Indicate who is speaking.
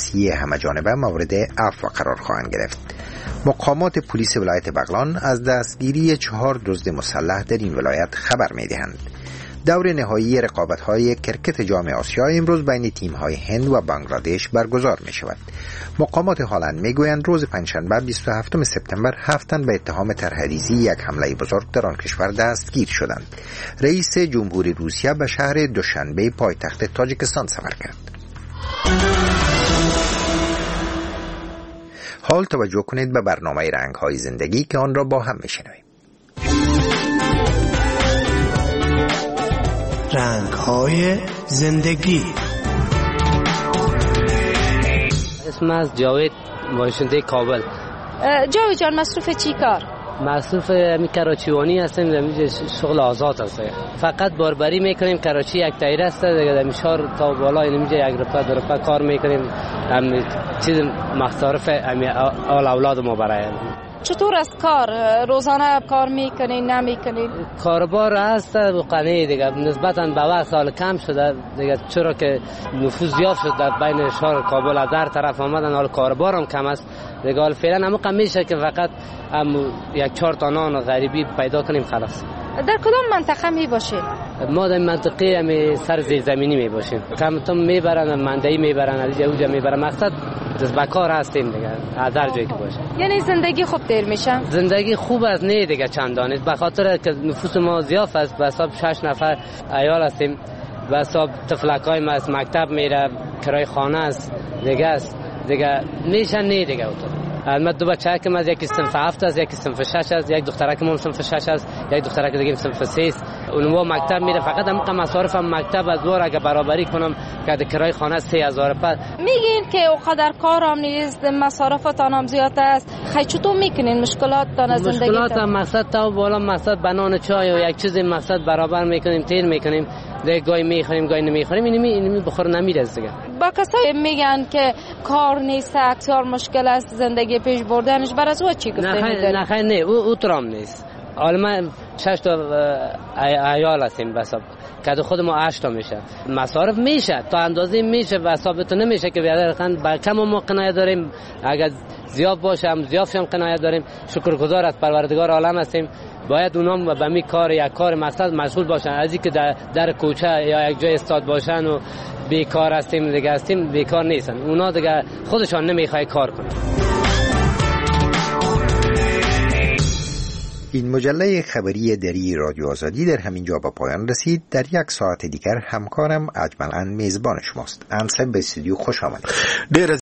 Speaker 1: سیاسی همه‌جانبه مورد عفو قرار خواهند گرفت. مقامات پلیس ولایت بغلان از دستگیری 4 دزد مسلح در این ولایت خبر می‌دهند. دور نهایی رقابت‌های کرکت جام آسیا امروز بین تیم‌های هند و بنگلادش برگزار می‌شود. مقامات هلند می‌گویند روز پنجشنبه 27 سپتامبر 7 تن به اتهام طرح‌ریزی یک حمله بزرگ در آن کشور دستگیر شدند. رئیس جمهوری روسیه به شهر دوشنبه پایتخت تاجیکستان سفر کرد. حال توجه کنید به برنامه رنگ‌های زندگی که آن را با هم می‌شنویم.
Speaker 2: رنگ‌های زندگی.
Speaker 3: اسم از جاوید، باشنده کابل.
Speaker 4: جاوید جان، مصروف چی کار؟
Speaker 3: مصروف کراچیوانی هستیم، شغل آزاد هست. فقط باربری میکنیم. کراچی یک دایره است دیگه، در شهر تا بالا اینجا یک رپا دو رپا کار میکنیم. چیز مصارف اولاد ما برای.
Speaker 4: چطور است کار؟ روزانه کار میکنین نمیکنین؟
Speaker 3: کاربار هست و قنی دیگه، نسبتاً به وقت سال کم شده دیگه، چرا که نفوذ زیاد شد در بین شهر کابل، از هر طرف آمدن، حال کاربار هم کم است دیگه. حال فعلا همون کم میشه که فقط یک 4 تا نان غریبی پیدا کنیم خلاص.
Speaker 4: در کدام منطقه می باشید؟
Speaker 3: ما در منطقه همی سر زیرزمینی می باشیم. کمتون میبرن، مندهی میبرن، از اوجا میبرن. مقصد بکار هستیم دیگه، از هر جایی که باشه.
Speaker 4: یعنی زندگی خوب دیر میشه؟
Speaker 3: زندگی خوب است نه دیگه چندانی، به خاطر که نفوس ما زیاد است. به حساب 6 نفر عیال هستیم، به حساب طفلکای ما از مکتب میره، کرای خانه است دیگه میشه نه دیگه. البته 2 بچه که از یکی صنف 7 است، یکی صنف 6 است، یک دخترک من صنف 6 است، یک دخترک دیگه صنف 3 است. اونها مکتب میره. فقط هم مصارفم مکتب از دور اگه برابری کنم که کرای خانه 3000 پس.
Speaker 4: میگین که اوقدر کارم نیست، مصارفتان هم زیاد است. چطور میکنین مشکلاتتان از زندگی؟
Speaker 3: مشکلات مقصد تا بالا مقصد بنان چای و یک چیزی مقصد برابر میکنیم، تیر میکنیم دیگه. گاهی میخوریم گاهی نمیخوریم، اینمی بخور نمیرس دیگه.
Speaker 4: با کسایی میگن که کار نیست، اکثر مشکل است زندگی پیش بردنش، بر از او چی گفته می‌داری؟
Speaker 3: نه او ترام نیست. حالا من 6 تا عیال هستیم، بس که خود ما 8 تا میشه. مصارف میشه تا اندازه میشه، حسابت نمیشه که بیادر با کم ما قناعت داریم. اگر زیاد باشه هم زیاد هم قناعت داریم. شکرگزار از پروردگار عالم هستیم. باید اونها به می کار یک کار مقصد مشغول باشن، از اینکه در کوچه یا یک جای استاد باشن و بیکار هستیم بیکار نیستن. اونا دیگه خودشان نمیخوای کار کنن.
Speaker 1: این مجله خبری دری رادیو آزادی در همین جا به پایان رسید. در 1 ساعت دیگر همکارم اجمل میزبان شماست. انصب به استودیو خوش آمدید.